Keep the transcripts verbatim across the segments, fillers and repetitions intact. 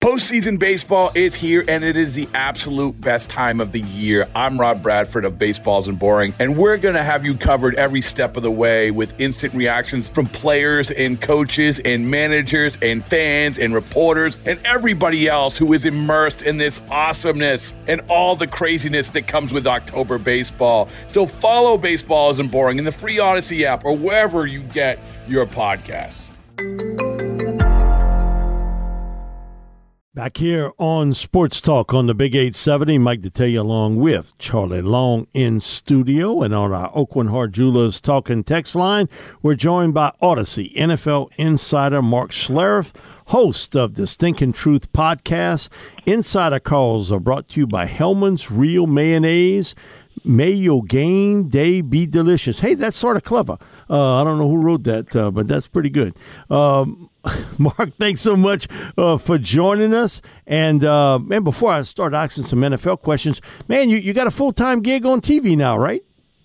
Postseason baseball is here, and it is the absolute best time of the year. I'm Rob Bradford of Baseball Isn't Boring, and we're going to have you covered every step of the way with instant reactions from players and coaches and managers and fans and reporters and everybody else who is immersed in this awesomeness and all the craziness that comes with October baseball. So follow Baseball Isn't Boring in the free Odyssey app or wherever you get your podcasts. Back here on Sports Talk on the Big eight seventy, Mike Detillier along with Charlie Long in studio. And on our Oakland Heart Jewelers Talking text line, we're joined by Odyssey N F L insider Mark Schlereth, host of the Stinking Truth podcast. Insider calls are brought to you by Hellman's Real Mayonnaise. May your game day be delicious. Hey, that's sort of clever. Uh, I don't know who wrote that, uh, but that's pretty good. Um, Mark, thanks so much uh, for joining us. And, uh, man, before I start asking some N F L questions, man, you, you got a full-time gig on T V now, right?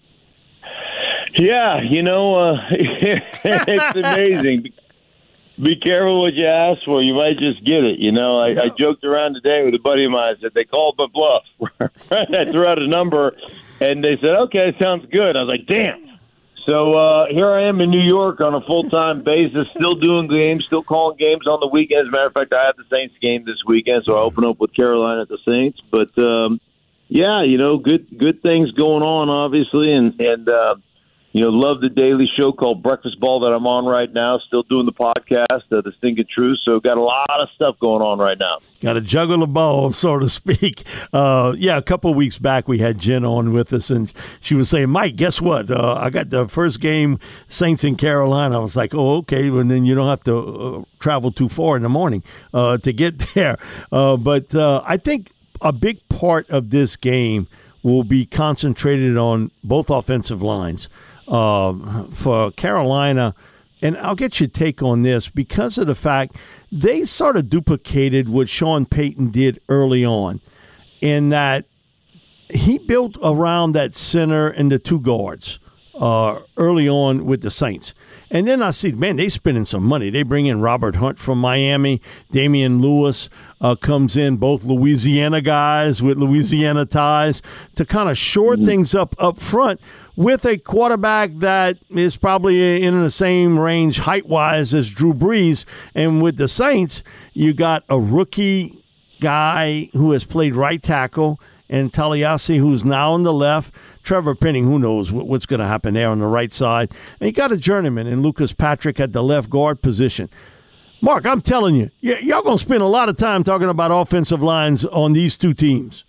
Yeah, you know, uh, it's amazing. Be careful what you ask for. You might just get it. You know, I, yeah. I joked around today with a buddy of mine. I said, they called my bluff. I threw out a number, and they said, okay, sounds good. I was like, damn. So uh, here I am in New York on a full-time basis, still doing games, still calling games on the weekends. As a matter of fact, I have the Saints game this weekend, so I open up with Carolina at the Saints. But, um, yeah, you know, good good things going on, obviously, and, and uh, you know, love the daily show called Breakfast Ball that I'm on right now. Still doing the podcast, uh, The Stinking Truth. So got a lot of stuff going on right now. Got to juggle the ball, so to speak. Uh, yeah, a couple of weeks back we had Jen on with us, and she was saying, Mike, guess what? Uh, I got the first game, Saints in Carolina. I was like, oh, okay, well, then you don't have to uh, travel too far in the morning uh, to get there. Uh, but uh, I think a big part of this game will be concentrated on both offensive lines. Uh, for Carolina, and I'll get your take on this, because of the fact they sort of duplicated what Sean Payton did early on, in that he built around that center and the two guards uh, early on with the Saints. And then I see, man, they spending some money. They bring in Robert Hunt from Miami. Damian Lewis uh, comes in, both Louisiana guys with Louisiana ties, to kind of shore mm-hmm. things up up front, with a quarterback that is probably in the same range height-wise as Drew Brees. And with the Saints, you got a rookie guy who has played right tackle, and Talaiasi, who's now on the left. Trevor Penning, who knows what's going to happen there on the right side. And you got a journeyman in Lucas Patrick at the left guard position. Mark, I'm telling you, y- y'all going to spend a lot of time talking about offensive lines on these two teams.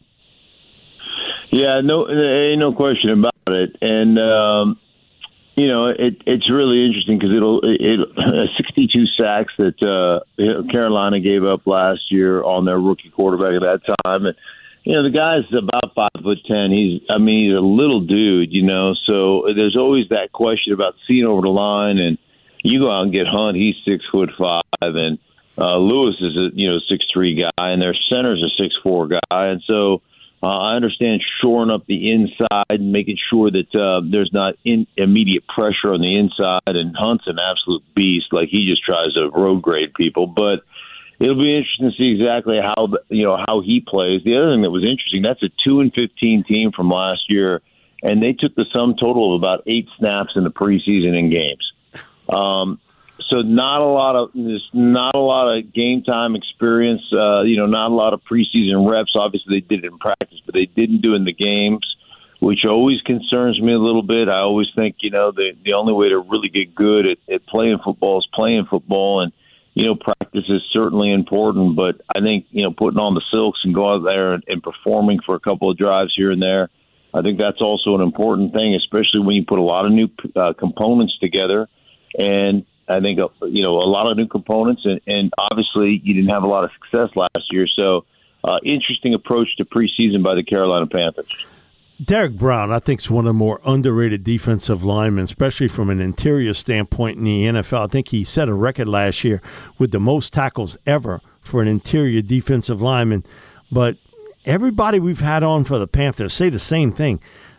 Yeah, no, there ain't no question about it, and um, you know it, it's really interesting because it'll it, it sixty-two sacks that uh, Carolina gave up last year on their rookie quarterback at that time, and you know the guy's about five foot ten. He's I mean he's a little dude, you know. So there's always that question about seeing over the line, and you go out and get Hunt. He's six foot five, and uh, Lewis is a you know six three guy, and their center's a six four guy, and so. Uh, I understand shoring up the inside and making sure that uh, there's not in, immediate pressure on the inside. And Hunt's an absolute beast. Like, he just tries to road grade people. But it'll be interesting to see exactly how you know how he plays. The other thing that was interesting, that's a two and fifteen team from last year, and they took the sum total of about eight snaps in the preseason in games. Um, So not a lot of there's not a lot of game time experience. Uh, you know, not a lot of preseason reps. Obviously, they did it in practice, but they didn't do it in the games, which always concerns me a little bit. I always think, you know, the the only way to really get good at, at playing football is playing football, and you know, practice is certainly important. But I think you know, putting on the silks and go out there and, and performing for a couple of drives here and there, I think that's also an important thing, especially when you put a lot of new uh, components together. And I think, you know, a lot of new components, and, and obviously you didn't have a lot of success last year. So uh, interesting approach to preseason by the Carolina Panthers. Derek Brown, I think, is one of the more underrated defensive linemen, especially from an interior standpoint in the N F L. I think he set a record last year with the most tackles ever for an interior defensive lineman. But everybody we've had on for the Panthers say the same thing.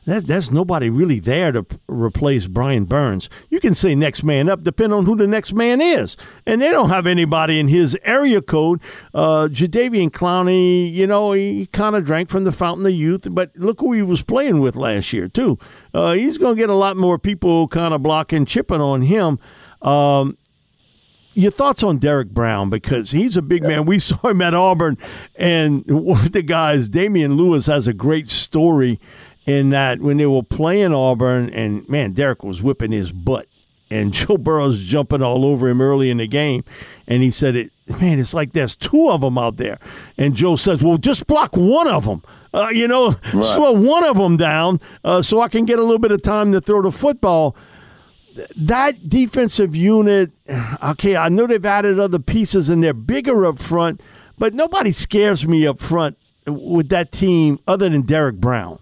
that, there's nobody really there to p- replace Brian Burns. You can say next man up, depending on who the next man is. And they don't have anybody in his area code. Uh, Jadeveon Clowney, you know, he, he kind of drank from the fountain of youth, but look who he was playing with last year, too. Uh, he's going to get a lot more people kind of blocking, chipping on him. Um, your thoughts on Derek Brown, because he's a big man. We saw him at Auburn, and one of the guys, Damian Lewis, has a great story in that when they were playing Auburn, and, man, Derek was whipping his butt, and Joe Burrow's jumping all over him early in the game, and he said, it, man, it's like there's two of them out there. And Joe says, well, just block one of them. Uh, you know, right. Slow one of them down uh, so I can get a little bit of time to throw the football. That defensive unit, okay, I know they've added other pieces and they're bigger up front, but nobody scares me up front with that team other than Derek Brown.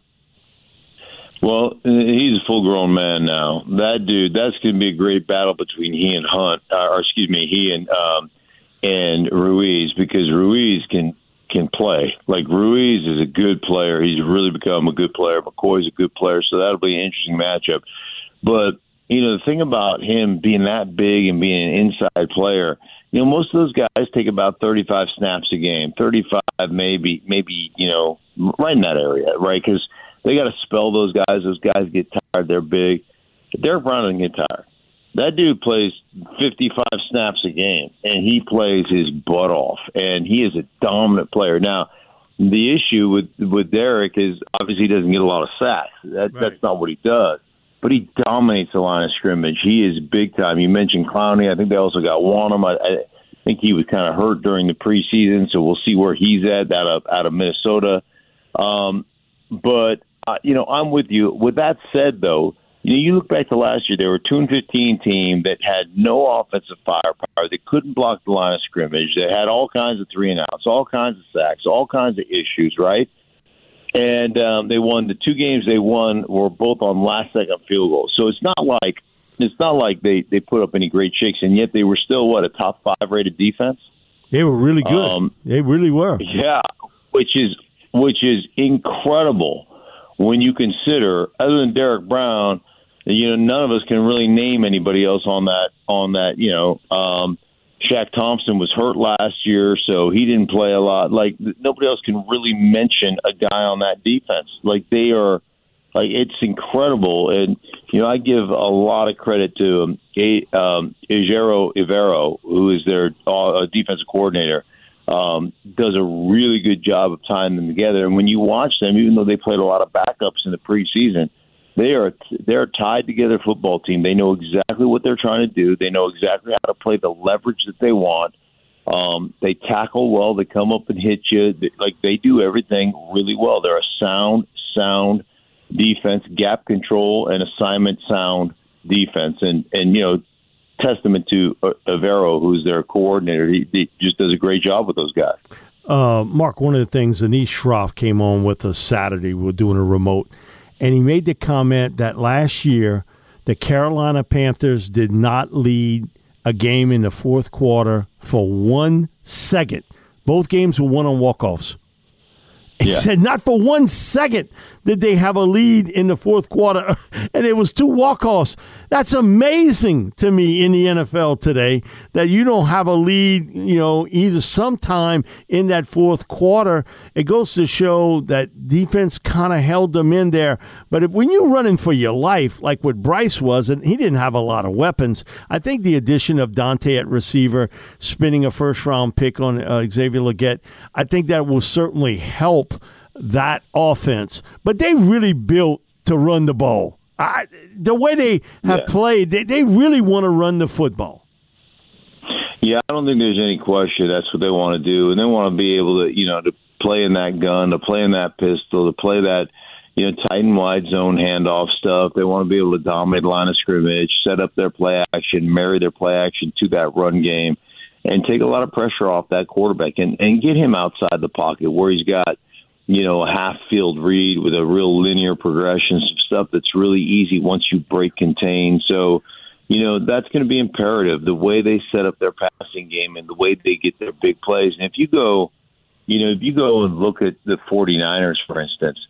Well, he's a full-grown man now. That dude, that's going to be a great battle between he and Hunt, or excuse me, he and um, and Ruiz, because Ruiz can can play. Like, Ruiz is a good player. He's really become a good player. McCoy's a good player, so that'll be an interesting matchup. But you know, the thing about him being that big and being an inside player, you know, most of those guys take about thirty-five snaps a game, thirty-five maybe, maybe, you know, right in that area, right? Because they got to spell those guys. Those guys get tired. They're big. But Derek Brown doesn't get tired. That dude plays fifty-five snaps a game, and he plays his butt off, and he is a dominant player. Now, the issue with, with Derek is obviously he doesn't get a lot of sacks. That, right. That's not what he does. But he dominates the line of scrimmage. He is big time. You mentioned Clowney. I think they also got Wanham. I, I think he was kind of hurt during the preseason, so we'll see where he's at out of out of Minnesota. Um, but uh, you know, I'm with you. With that said, though, you know, you look back to last year. They were a two and fifteen team that had no offensive firepower. They couldn't block the line of scrimmage. They had all kinds of three and outs, all kinds of sacks, all kinds of issues. Right. And um, they won the two games they won were both on last second field goals. So it's not like it's not like they, they put up any great shakes, and yet they were still what a top five rated defense. They were really good. Um, they really were. Yeah, which is which is incredible when you consider, other than Derek Brown, you know, none of us can really name anybody else on that on that. You know, um, Shaq Thompson was hurt last year, so he didn't play a lot. Like, nobody else can really mention a guy on that defense. Like, they are, like, it's incredible. And, you know, I give a lot of credit to um, a, um, Ejiro Evero, who is their uh, defensive coordinator, um, does a really good job of tying them together. And when you watch them, even though they played a lot of backups in the preseason, They are they're a tied together football team. They know exactly what they're trying to do. They know exactly how to play the leverage that they want. Um, they tackle well. They come up and hit you. They, like they do everything really well. They're a sound, sound defense, gap control, and assignment sound defense. And and you know, testament to Evero, who's their coordinator. He, he just does a great job with those guys. Uh, Mark, one of the things, Anish Shroff came on with us Saturday. We were doing a remote. And he made the comment that last year the Carolina Panthers did not lead a game in the fourth quarter for one second. Both games were won on walk-offs. He yeah. said not for one second did they have a lead in the fourth quarter, and it was two walk-offs. That's amazing to me in the N F L today that you don't have a lead, you know, either sometime in that fourth quarter. It goes to show that defense kind of held them in there. But if, when you're running for your life, like what Bryce was, and he didn't have a lot of weapons, I think the addition of Dante at receiver, spending a first-round pick on uh, Xavier Legette, I think that will certainly help that offense. But they really built to run the ball. I, the way they have yeah. played, they, they really want to run the football. Yeah, I don't think there's any question that's what they want to do. And they want to be able to, you know, to play in that gun, to play in that pistol, to play that, you know, tight and wide zone handoff stuff. They want to be able to dominate line of scrimmage, set up their play action, marry their play action to that run game, and take a lot of pressure off that quarterback and, and get him outside the pocket where he's got, you know, a half-field read with a real linear progression, some stuff that's really easy once you break contain. So, you know, that's going to be imperative, the way they set up their passing game and the way they get their big plays. And if you go, you know, if you go and look at the 49ers, for instance,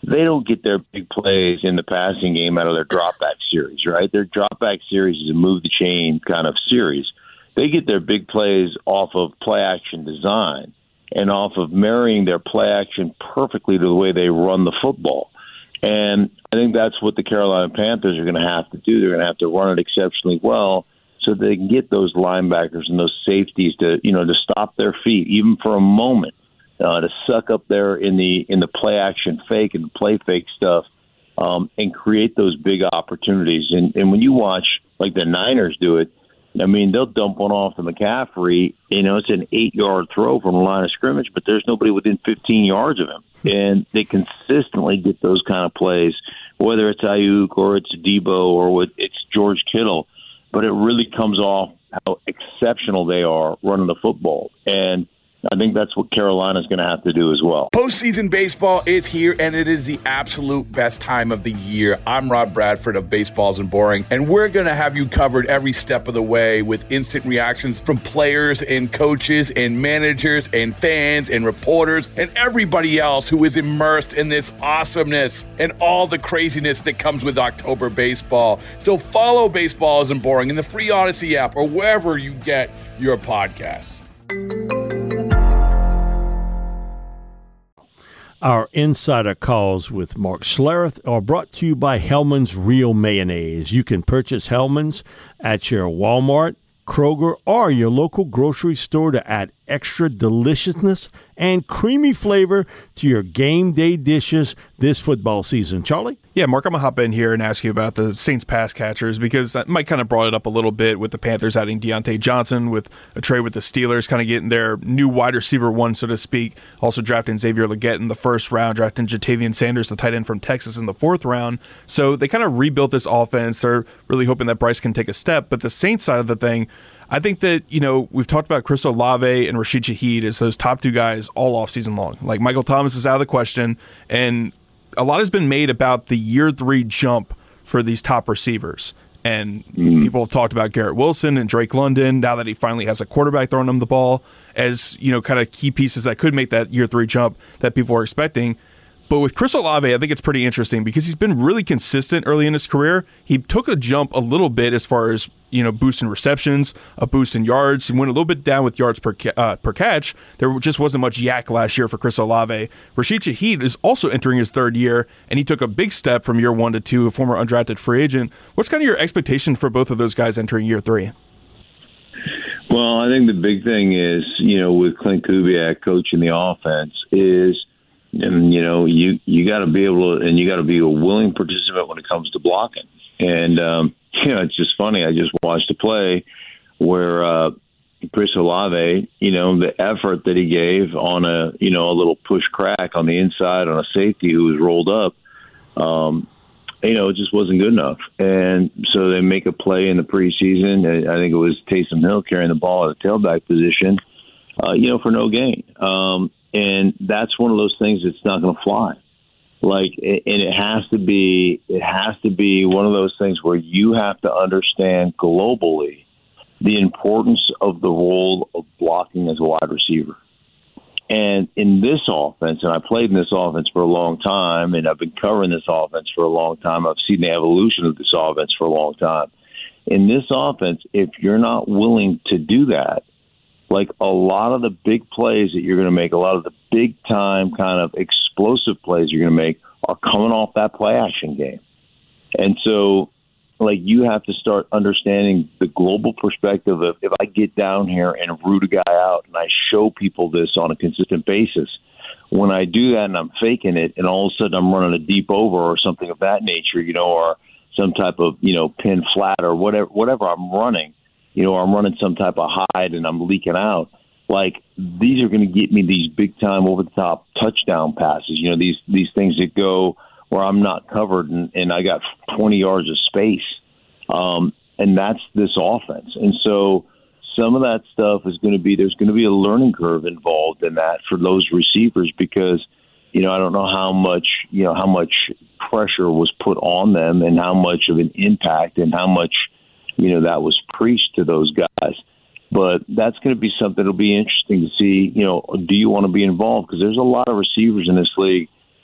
they don't get their big plays in the passing game out of their dropback series, right? Their dropback series is a move the chain kind of series. They get their big plays off of play action design and off of marrying their play action perfectly to the way they run the football. And I think that's what the Carolina Panthers are going to have to do. They're going to have to run it exceptionally well so they can get those linebackers and those safeties to, you know, to stop their feet, even for a moment, uh, to suck up there in the in the play action fake and the play fake stuff, um, and create those big opportunities. And, and when you watch like the Niners do it, I mean, they'll dump one off to McCaffrey. You know, it's an eight-yard throw from the line of scrimmage, but there's nobody within fifteen yards of him. And they consistently get those kind of plays, whether it's Ayuk or it's Debo or it's George Kittle. But it really comes off how exceptional they are running the football. And I think that's what Carolina's going to have to do as well. Postseason baseball is here, and it is the absolute best time of the year. I'm Rob Bradford of Baseballs and Boring, and we're going to have you covered every step of the way with instant reactions from players and coaches and managers and fans and reporters and everybody else who is immersed in this awesomeness and all the craziness that comes with October baseball. So follow Baseballs and Boring in the free Odyssey app or wherever you get your podcasts. Our Insider Calls with Mark Schlereth are brought to you by Hellman's Real Mayonnaise. You can purchase Hellman's at your Walmart, Kroger, or your local grocery store to add extra deliciousness and creamy flavor to your game day dishes this football season. Charlie? Yeah, Mark, I'm going to hop in here and ask you about the Saints pass catchers because Mike kind of brought it up a little bit with the Panthers adding Deontay Johnson with a trade with the Steelers, kind of getting their new wide receiver one, so to speak. Also drafting Xavier Legette in the first round, drafting Jatavian Sanders, the tight end from Texas, in the fourth round. So they kind of rebuilt this offense. They're really hoping that Bryce can take a step. But the Saints side of the thing, I think that, you know, we've talked about Chris Olave and Rashid Shaheed as those top two guys all offseason long. Like, Michael Thomas is out of the question, and a lot has been made about the year three jump for these top receivers. And mm. people have talked about Garrett Wilson and Drake London, now that he finally has a quarterback throwing him the ball, as, you know, kind of key pieces that could make that year three jump that people are expecting. But with Chris Olave, I think it's pretty interesting because he's been really consistent early in his career. He took a jump a little bit as far as, you know, boost in receptions, a boost in yards. He went a little bit down with yards per ca- uh, per catch. There just wasn't much yak last year for Chris Olave. Rashid Shaheed is also entering his third year, and he took a big step from year one to two, a former undrafted free agent. What's kind of your expectation for both of those guys entering year three? Well, I think the big thing is, you know, with Clint Kubiak coaching the offense is, and, you know, you, you got to be able to, and you got to be a willing participant when it comes to blocking. And, um, you know, it's just funny. I just watched a play where uh, Chris Olave, you know, the effort that he gave on a, you know, a little push crack on the inside on a safety who was rolled up, um, you know, it just wasn't good enough. And so they make a play in the preseason. I think it was Taysom Hill carrying the ball at a tailback position, uh, you know, for no gain. Um, And that's one of those things that's not going to fly. Like, and it has to be, it has to be one of those things where you have to understand globally the importance of the role of blocking as a wide receiver. And in this offense, and I played in this offense for a long time, and I've been covering this offense for a long time. I've seen the evolution of this offense for a long time. In this offense, if you're not willing to do that, like a lot of the big plays that you're going to make, a lot of the big time kind of explosive plays you're going to make are coming off that play action game. And so, like, you have to start understanding the global perspective of if I get down here and root a guy out and I show people this on a consistent basis, when I do that and I'm faking it and all of a sudden I'm running a deep over or something of that nature, you know, or some type of, you know, pin flat or whatever, whatever I'm running, you know, I'm running some type of hide and I'm leaking out. Like, these are going to get me these big time over the top touchdown passes. You know, these these things that go where I'm not covered and, and I got twenty yards of space. Um, and that's this offense. And so some of that stuff is going to be, there's going to be a learning curve involved in that for those receivers because, you know, I don't know how much, you know, how much pressure was put on them and how much of an impact and how much, you know, that was preached to those guys. But that's going to be something that'll be interesting to see, you know, do you want to be involved? Because there's a lot of receivers in this league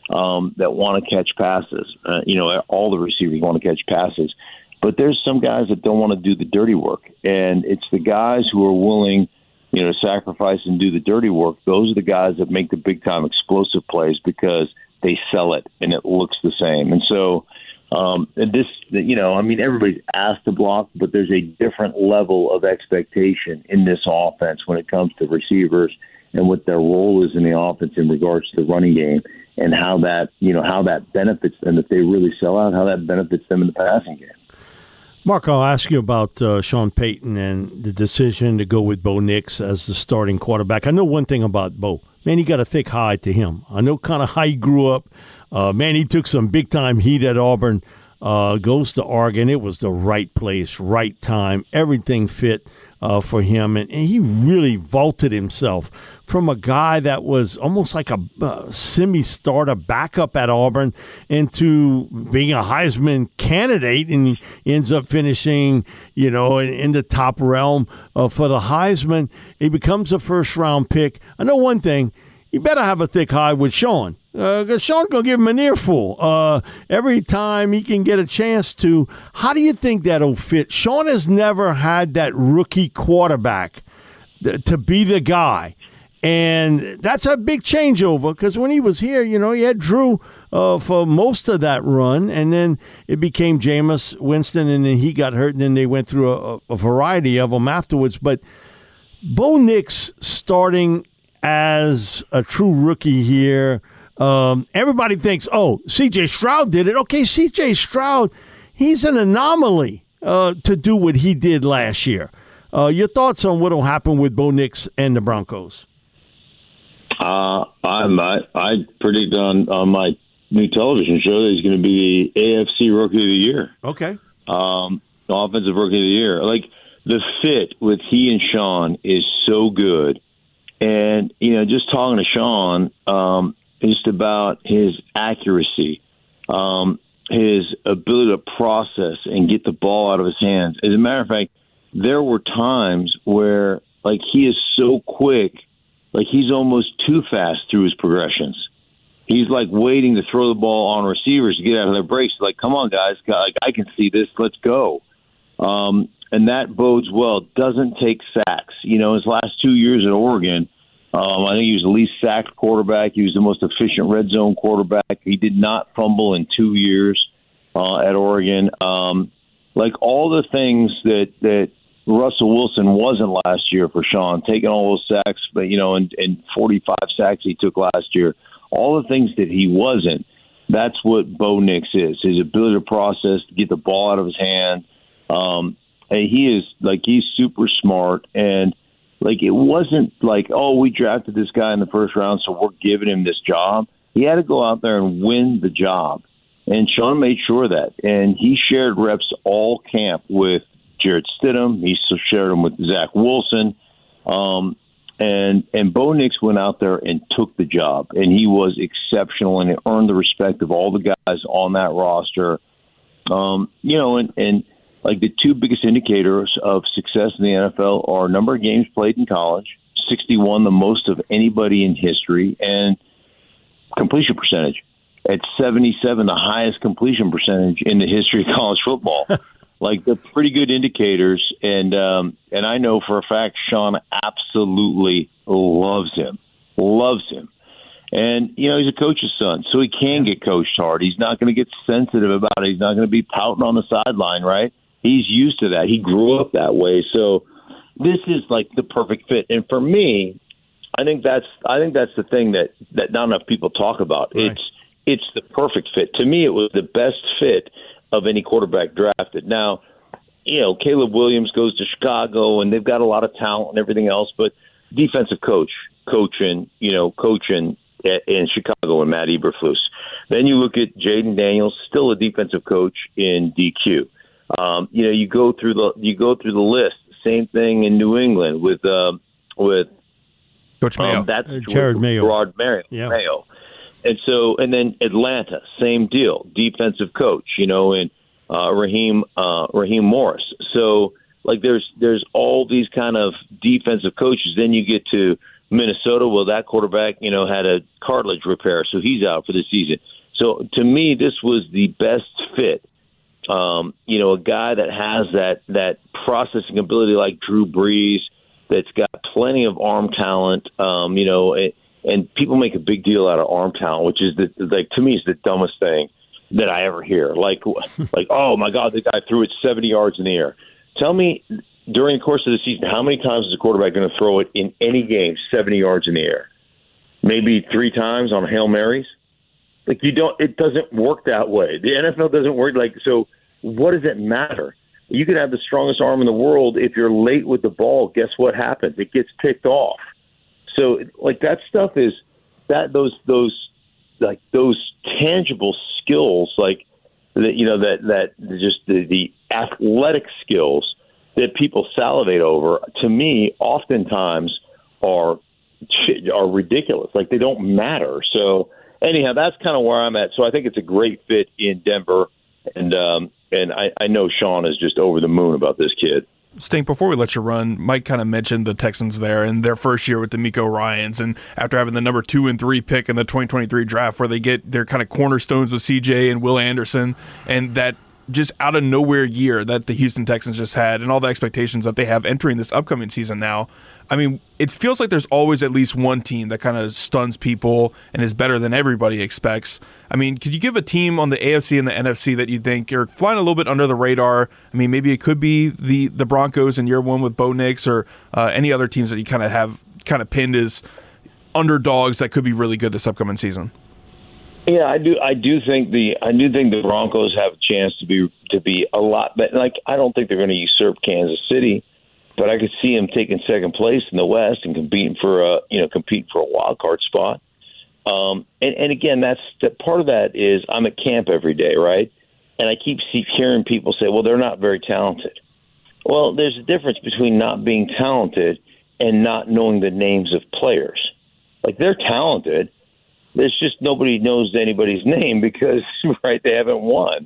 um, that want to catch passes. Uh, you know, all the receivers want to catch passes. But there's some guys that don't want to do the dirty work. And it's the guys who are willing, you know, to sacrifice and do the dirty work. Those are the guys that make the big-time explosive plays because they sell it and it looks the same. And so um, and this, you know, I mean, everybody's asked to block, but there's a different level of expectation in this offense when it comes to receivers and what their role is in the offense in regards to the running game and how that, you know, how that benefits them if they really sell out, how that benefits them in the passing game. Mark, I'll ask you about uh, Sean Payton and the decision to go with Bo Nix as the starting quarterback. I know one thing about Bo. Man, he got a thick hide to him. I know kind of how he grew up. Uh, man, he took some big-time heat at Auburn, uh, goes to Oregon. It was the right place, right time. Everything fit uh, for him, and, and he really vaulted himself from a guy that was almost like a uh, semi-starter backup at Auburn into being a Heisman candidate, and he ends up finishing, you know, in, in the top realm uh, for the Heisman. He becomes a first-round pick. I know one thing. You better have a thick hide with Sean, because uh, Sean's going to give him an earful uh, every time he can get a chance to. How do you think that'll fit? Sean has never had that rookie quarterback th- to be the guy. And that's a big changeover because when he was here, you know, he had Drew uh, for most of that run, and then it became Jameis Winston, and then he got hurt, and then they went through a, a variety of them afterwards. But Bo Nix starting as a true rookie here, um, everybody thinks, oh, C J Stroud did it. Okay, C J Stroud, he's an anomaly uh, to do what he did last year. Uh, your thoughts on what will happen with Bo Nix and the Broncos? Uh, I'm, I I predict on, on my new television show that he's going to be the A F C Rookie of the Year. Okay. Um, Offensive Rookie of the Year. Like, the fit with he and Sean is so good. And, you know, just talking to Sean, um, just about his accuracy, um, his ability to process and get the ball out of his hands. As a matter of fact, there were times where, like, he is so quick, like he's almost too fast through his progressions. He's like waiting to throw the ball on receivers to get out of their breaks. Like, come on, guys, like I can see this. Let's go. Um, and that bodes well. Doesn't take sacks. You know, his last two years at Oregon, um, I think he was the least sacked quarterback. He was the most efficient red zone quarterback. He did not fumble in two years uh, at Oregon. Um, like all the things that that. Russell Wilson wasn't last year for Sean, taking all those sacks, but you know, and, and forty-five sacks he took last year. All the things that he wasn't, that's what Bo Nix is. His ability to process, to get the ball out of his hand. Um, and he is like he's super smart, and like it wasn't like, oh, we drafted this guy in the first round, so we're giving him this job. He had to go out there and win the job, and Sean made sure of that. And he shared reps all camp with Jarrett Stidham. He shared them with Zach Wilson. Um, and and Bo Nix went out there and took the job, and he was exceptional, and it earned the respect of all the guys on that roster. Um, you know, and, and like the two biggest indicators of success in the N F L are number of games played in college, sixty-one, the most of anybody in history, and completion percentage at seventy-seven, the highest completion percentage in the history of college football. Like, they're pretty good indicators, and um, and I know for a fact Sean absolutely loves him, loves him. And, you know, he's a coach's son, so he can get coached hard. He's not going to get sensitive about it. He's not going to be pouting on the sideline, right? He's used to that. He grew up that way. So this is, like, the perfect fit. And for me, I think that's I think that's the thing that, that not enough people talk about. Right. It's It's the perfect fit. To me, it was the best fit of any quarterback drafted. Now, you know, Caleb Williams goes to Chicago, and they've got a lot of talent and everything else, but defensive coach, coaching, you know, coaching in Chicago and Matt Eberflus. Then you look at Jaden Daniels, still a defensive coach in D Q. Um, you know, you go through the you go through the list. Same thing in New England with uh, with Coach Mayo. Um, that's uh, Jared Mayo. Gerard Mayo. Yeah. Mayo. And so, and then Atlanta, same deal, defensive coach, you know, and uh, Raheem uh, Raheem Morris. So, like, there's there's all these kind of defensive coaches. Then you get to Minnesota, well, that quarterback, you know, had a cartilage repair, so he's out for the season. So to me, this was the best fit. Um, you know, a guy that has that that processing ability like Drew Brees, that's got plenty of arm talent. Um, you know, and, and people make a big deal out of arm talent, which is the, like to me is the dumbest thing that I ever hear. Like, like, oh my God, the guy threw it seventy yards in the air. Tell me, during the course of the season, how many times is a quarterback going to throw it in any game seventy yards in the air? Maybe three times on Hail Marys. Like you don't, it doesn't work that way. The N F L doesn't work like so. What does it matter? You can have the strongest arm in the world. If you're late with the ball, guess what happens? It gets picked off. So, like that stuff is that those those like those tangible skills, like that you know that that just the, the athletic skills that people salivate over. To me, oftentimes are are ridiculous. Like they don't matter. So. Anyhow, that's kind of where I'm at. So I think it's a great fit in Denver, and um, and I, I know Sean is just over the moon about this kid. Stink, before we let you run, Mike kind of mentioned the Texans there in their first year with DeMeco Ryans, and after having the number two and three pick in the twenty twenty-three draft, where they get their kind of cornerstones with C J and Will Anderson, and that just out of nowhere year that the Houston Texans just had, and all the expectations that they have entering this upcoming season now. I mean, it feels like there's always at least one team that kind of stuns people and is better than everybody expects. I mean, could you give a team on the A F C and the N F C that you think are flying a little bit under the radar? I mean, maybe it could be the the Broncos in year one with Bo Nix, or uh, any other teams that you kind of have kind of pinned as underdogs that could be really good this upcoming season. Yeah, I do. I do think the I do think the Broncos have a chance to be to be a lot better. Like I don't think they're going to usurp Kansas City, but I could see them taking second place in the West and competing for a you know competing for a wild card spot. Um, and, and again, that's that part of that is I'm at camp every day, right? And I keep see, hearing people say, "Well, they're not very talented." Well, there's a difference between not being talented and not knowing the names of players. Like they're talented. There's just nobody knows anybody's name because, right, they haven't won.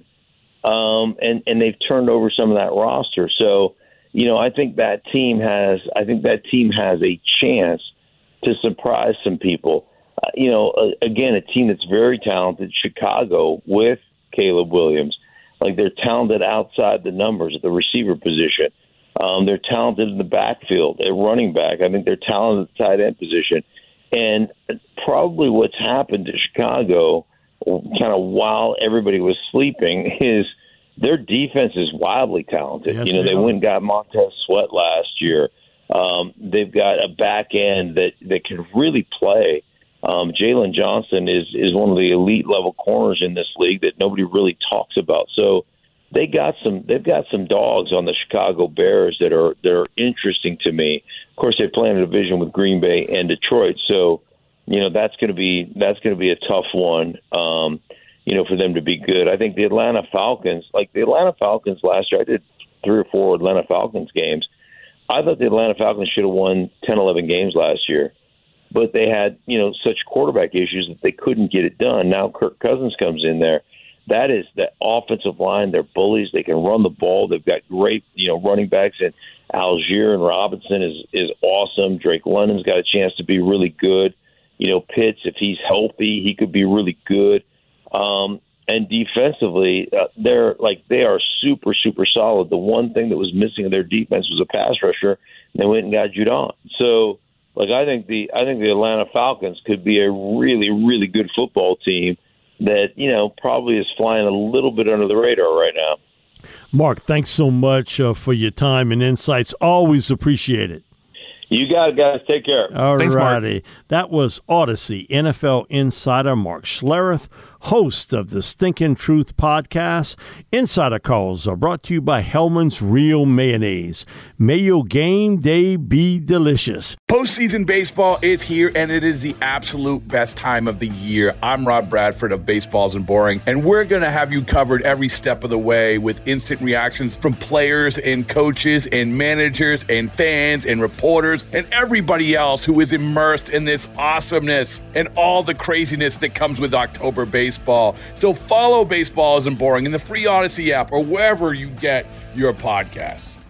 Um, and, and they've turned over some of that roster. So, you know, I think that team has I think that team has a chance to surprise some people. Uh, you know, uh, again, a team that's very talented, Chicago, with Caleb Williams. Like, they're talented outside the numbers at the receiver position. Um, they're talented in the backfield, at running back. I think they're talented at the tight end position. And probably what's happened to Chicago kind of while everybody was sleeping is their defense is wildly talented. Yes, you know, they, they went and got Montez Sweat last year. Um, they've got a back end that, that can really play. Um, Jalen Johnson is, is one of the elite level corners in this league that nobody really talks about. So they got some they've got some dogs on the Chicago Bears that are that are interesting to me. Of course, they play in a division with Green Bay and Detroit, so you know that's going to be that's going to be a tough one. Um, you know, for them to be good. I think the Atlanta Falcons, like the Atlanta Falcons last year, I did three or four Atlanta Falcons games. I thought the Atlanta Falcons should have won ten, eleven games last year, but they had you know such quarterback issues that they couldn't get it done. Now Kirk Cousins comes in there. That is the offensive line. They're bullies. They can run the ball. They've got great, you know, running backs. And Algier and Robinson is is awesome. Drake London's got a chance to be really good. You know, Pitts, if he's healthy, he could be really good. Um, and defensively, uh, they're like they are super, super solid. The one thing that was missing in their defense was a pass rusher. And they went and got Judon. So, like, I think the I think the Atlanta Falcons could be a really, really good football team that, you know, probably is flying a little bit under the radar right now. Mark, thanks so much uh, for your time and insights. Always appreciate it. You got it, guys. Take care. All righty. That was Odyssey N F L insider Mark Schlereth, host of the Stinkin' Truth podcast. Insider calls are brought to you by Hellman's Real Mayonnaise. May your game day be delicious. Postseason baseball is here, and it is the absolute best time of the year. I'm Rob Bradford of Baseballs and Boring, and we're going to have you covered every step of the way with instant reactions from players and coaches and managers and fans and reporters and everybody else who is immersed in this awesomeness and all the craziness that comes with October baseball. So follow Baseballs and Boring in the free Odyssey app or wherever you get your podcasts.